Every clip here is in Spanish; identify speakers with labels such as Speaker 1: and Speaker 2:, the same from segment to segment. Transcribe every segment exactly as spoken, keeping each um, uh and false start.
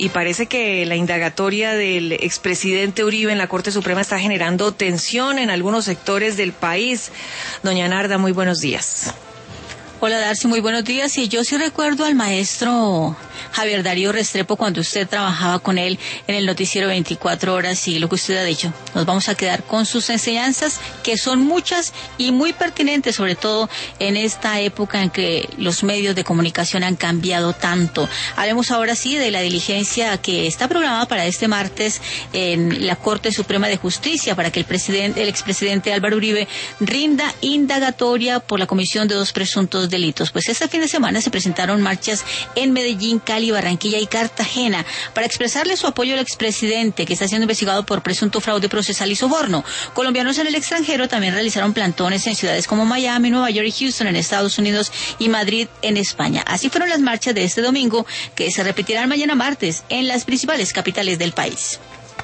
Speaker 1: y parece que la indagatoria del expresidente Uribe en la Corte Suprema está generando tensión en algunos sectores del país. Doña Narda, muy buenos días.
Speaker 2: Hola Darcy, muy buenos días. Y yo sí recuerdo al maestro Javier Darío Restrepo cuando usted trabajaba con él en el noticiero veinticuatro horas y lo que usted ha dicho. Nos vamos a quedar con sus enseñanzas, que son muchas y muy pertinentes, sobre todo en esta época en que los medios de comunicación han cambiado tanto. Hablemos ahora sí de la diligencia que está programada para este martes en la Corte Suprema de Justicia para que el presidente, el expresidente Álvaro Uribe rinda indagatoria por la comisión de dos presuntos delitos. Pues este fin de semana se presentaron marchas en Medellín, Cali, Barranquilla y Cartagena para expresarle su apoyo al expresidente que está siendo investigado por presunto fraude procesal y soborno. Colombianos en el extranjero también realizaron plantones en ciudades como Miami, Nueva York y Houston en Estados Unidos y Madrid en España. Así fueron las marchas de este domingo, que se repetirán mañana martes en las principales capitales del país.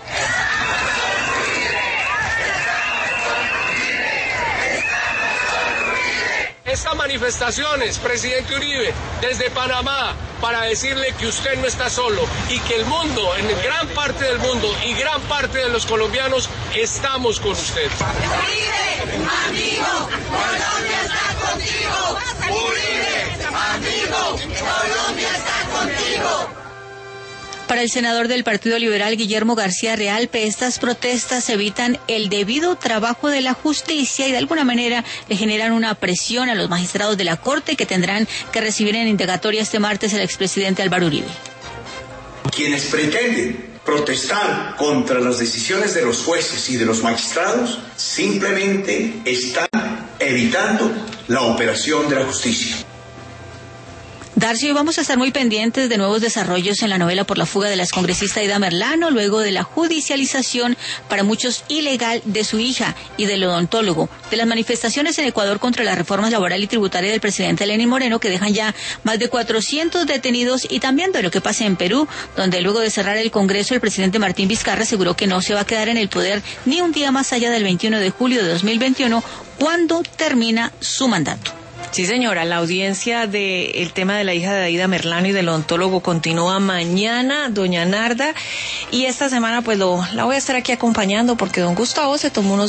Speaker 3: Esta manifestación es, presidente Uribe, desde Panamá, para decirle que usted no está solo y que el mundo, en gran parte del mundo y gran parte de los colombianos, estamos con usted.
Speaker 4: Uribe, amigo, Colombia está contigo. Uribe, amigo, Colombia está contigo.
Speaker 2: Para el senador del Partido Liberal, Guillermo García Realpe, estas protestas evitan el debido trabajo de la justicia y de alguna manera le generan una presión a los magistrados de la Corte que tendrán que recibir en indagatoria este martes el expresidente Álvaro Uribe.
Speaker 5: Quienes pretenden protestar contra las decisiones de los jueces y de los magistrados simplemente están evitando la operación de la justicia.
Speaker 2: Darcy, hoy vamos a estar muy pendientes de nuevos desarrollos en la novela por la fuga de la excongresista Aida Merlano, luego de la judicialización para muchos ilegal de su hija y del odontólogo, de las manifestaciones en Ecuador contra las reformas laboral y tributaria del presidente Lenín Moreno, que dejan ya más de cuatrocientos detenidos, y también de lo que pasa en Perú, donde luego de cerrar el Congreso, el presidente Martín Vizcarra aseguró que no se va a quedar en el poder ni un día más allá del veintiuno de julio de dos mil veintiuno, cuando termina su mandato.
Speaker 1: Sí, señora, la audiencia del tema de la hija de Aida Merlano y del odontólogo continúa mañana, doña Narda, y esta semana pues lo, la voy a estar aquí acompañando porque don Gustavo se tomó unos